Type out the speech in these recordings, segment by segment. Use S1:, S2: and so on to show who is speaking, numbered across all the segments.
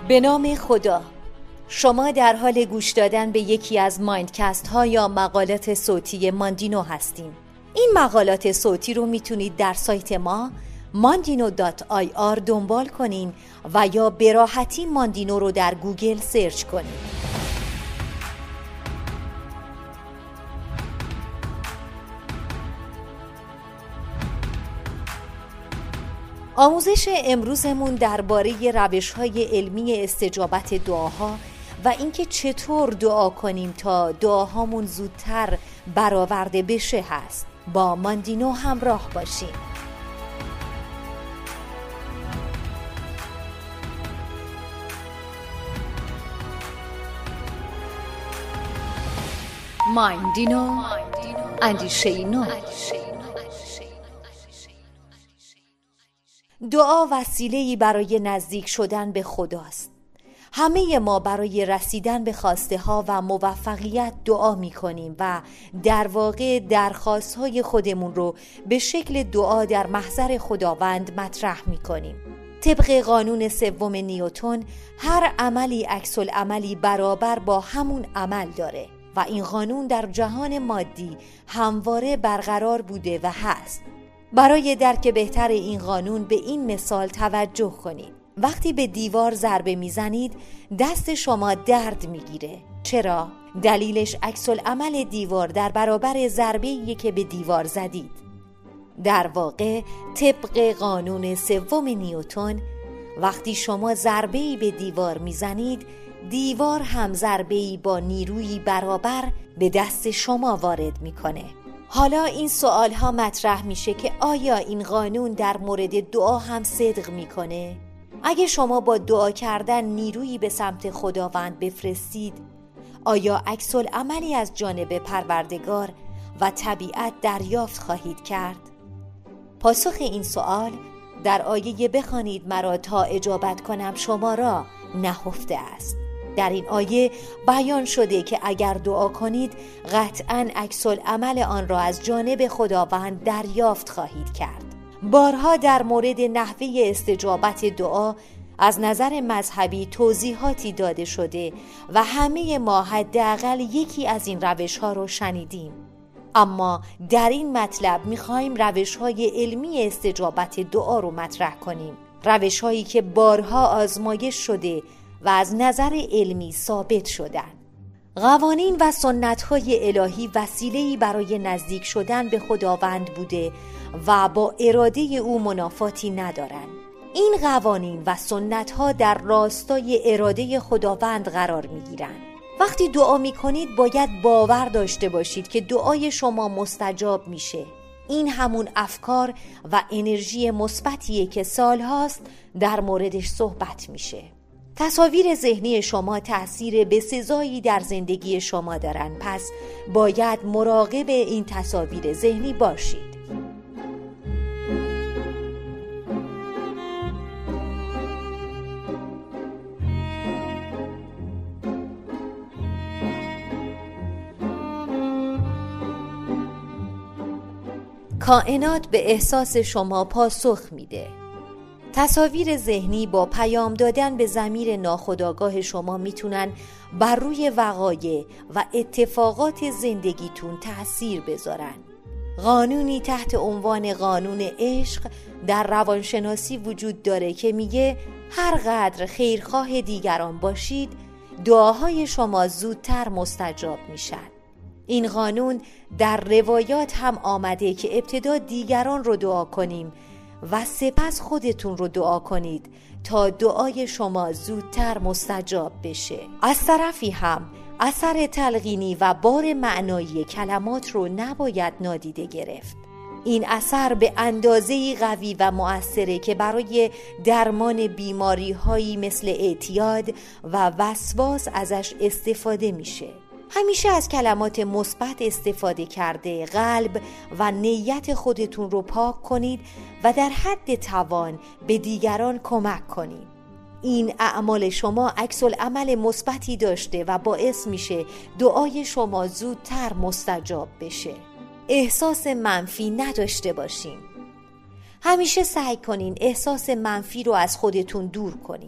S1: به نام خدا. شما در حال گوش دادن به یکی از مایندکست ها یا مقالات صوتی ماندینو هستین. این مقالات صوتی رو میتونید در سایت ما mandino.ir دنبال کنین و یا به راحتی ماندینو رو در گوگل سرچ کنین. آموزش امروزمون درباره روش‌های علمی استجابت دعاها و اینکه چطور دعا کنیم تا دعاهامون زودتر برآورده بشه هست. با ماندینو همراه باشیم. ماندینو، اندیشه نو. دعا وسیله‌ای برای نزدیک شدن به خداست. همه ما برای رسیدن به خواسته ها و موفقیت دعا می کنیم و در واقع درخواست‌های خودمون رو به شکل دعا در محضر خداوند مطرح می کنیم. طبق قانون سوم نیوتن، هر عملی عکس‌العملی برابر با همون عمل داره و این قانون در جهان مادی همواره برقرار بوده و هست. برای درک بهتر این قانون به این مثال توجه کنید. وقتی به دیوار ضربه میزنید دست شما درد میگیره. چرا؟ دلیلش عکس‌العمل دیوار در برابر ضربه‌ای که به دیوار زدید. در واقع طبق قانون سوم نیوتن، وقتی شما ضربه‌ای به دیوار میزنید، دیوار هم ضربه‌ای با نیروی برابر به دست شما وارد میکنه. حالا این سوال ها مطرح میشه که آیا این قانون در مورد دعا هم صدق میکنه؟ اگه شما با دعا کردن نیرویی به سمت خداوند بفرستید، آیا عکس‌العملی از جانب پروردگار و طبیعت دریافت خواهید کرد؟ پاسخ این سوال در آیه بخوانید مرا تا اجابت کنم شما را نهفته است. در این آیه بیان شده که اگر دعا کنید قطعاً عکس‌العمل آن را از جانب خداوند دریافت خواهید کرد. بارها در مورد نحوه استجابت دعا از نظر مذهبی توضیحاتی داده شده و همه ما حداقل یکی از این روش‌ها را شنیدیم. اما در این مطلب می‌خوایم روش‌های علمی استجابت دعا رو مطرح کنیم. روش‌هایی که بارها آزمایش شده و از نظر علمی ثابت شدن. قوانین و سنت‌های الهی وسیله‌ای برای نزدیک شدن به خداوند بوده و با اراده او منافاتی ندارند. این قوانین و سنت‌ها در راستای اراده خداوند قرار می‌گیرند. وقتی دعا می‌کنید باید باور داشته باشید که دعای شما مستجاب میشه. این همون افکار و انرژی مثبتیه که سال‌هاست در موردش صحبت میشه. تصاویر ذهنی شما تأثیر بسزایی در زندگی شما دارن، پس باید مراقب این تصاویر ذهنی باشید. کائنات به احساس شما پاسخ میده. تصاویر ذهنی با پیام دادن به ضمیر ناخودآگاه شما میتونن بر روی وقایع و اتفاقات زندگیتون تأثیر بذارن. قانونی تحت عنوان قانون عشق در روانشناسی وجود داره که میگه هر قدر خیرخواه دیگران باشید، دعاهای شما زودتر مستجاب میشن. این قانون در روایات هم آمده که ابتدا دیگران رو دعا کنیم و سپس خودتون رو دعا کنید تا دعای شما زودتر مستجاب بشه. از طرفی هم اثر تلقینی و بار معنایی کلمات رو نباید نادیده گرفت. این اثر به اندازه‌ای قوی و مؤثره که برای درمان بیماری‌هایی مثل اعتیاد و وسواس ازش استفاده میشه. همیشه از کلمات مثبت استفاده کرده قلب و نیت خودتون رو پاک کنید و در حد توان به دیگران کمک کنید. این اعمال شما عکس‌العمل مثبتی داشته و باعث میشه دعای شما زودتر مستجاب بشه. احساس منفی نداشته باشین. همیشه سعی کنین احساس منفی رو از خودتون دور کنین.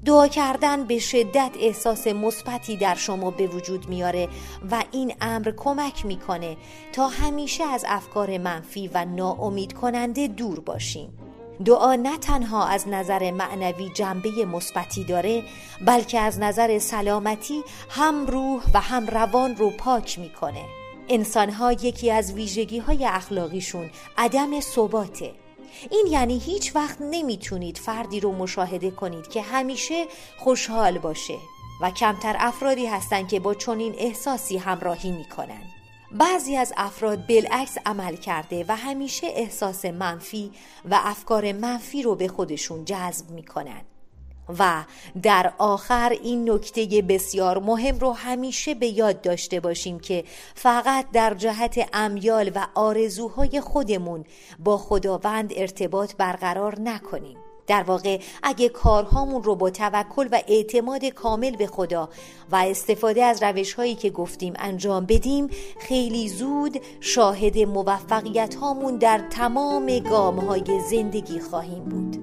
S1: دعا کردن به شدت احساس مثبتی در شما به وجود میاره و این امر کمک میکنه تا همیشه از افکار منفی و ناامید کننده دور باشین. دعا نه تنها از نظر معنوی جنبه مثبتی داره، بلکه از نظر سلامتی هم روح و هم روان رو پاک میکنه. انسان‌ها یکی از ویژگی‌های اخلاقیشون عدم ثباته. این یعنی هیچ وقت نمیتونید فردی رو مشاهده کنید که همیشه خوشحال باشه و کمتر افرادی هستن که با چنین احساسی همراهی میکنن. بعضی از افراد بالعکس عمل کرده و همیشه احساس منفی و افکار منفی رو به خودشون جذب میکنن. و در آخر این نکته بسیار مهم رو همیشه به یاد داشته باشیم که فقط در جهت امیال و آرزوهای خودمون با خداوند ارتباط برقرار نکنیم. در واقع اگه کارهامون رو با توکل و اعتماد کامل به خدا و استفاده از روش‌هایی که گفتیم انجام بدیم، خیلی زود شاهد موفقیت هامون در تمام گام‌های زندگی خواهیم بود.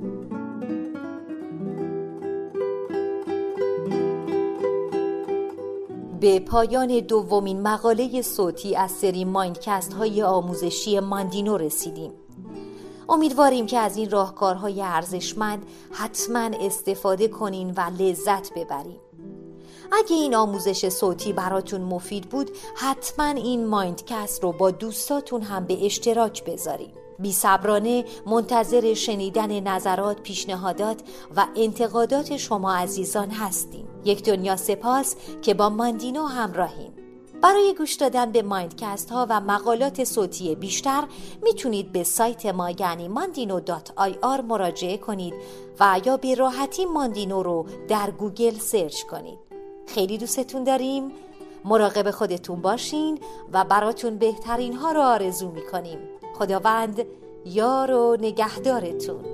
S1: به پایان دومین مقاله صوتی از سری مایندکست های آموزشی ماندینو رسیدیم. امیدواریم که از این راهکارهای ارزشمند حتما استفاده کنین و لذت ببرین. اگه این آموزش صوتی براتون مفید بود، حتما این مایندکست رو با دوستاتون هم به اشتراک بذارین. بی‌صبرانه منتظر شنیدن نظرات، پیشنهادات و انتقادات شما عزیزان هستیم. یک دنیا سپاس که با ماندینو همراهیم. برای گوش دادن به مایندکست ها و مقالات صوتی بیشتر میتونید به سایت ما یعنی mandino.ir مراجعه کنید و یا به راحتی ماندینو رو در گوگل سرچ کنید. خیلی دوستتون داریم. مراقب خودتون باشین و براتون بهترین ها رو آرزو میکنیم. خداوند یار و نگهدارتون.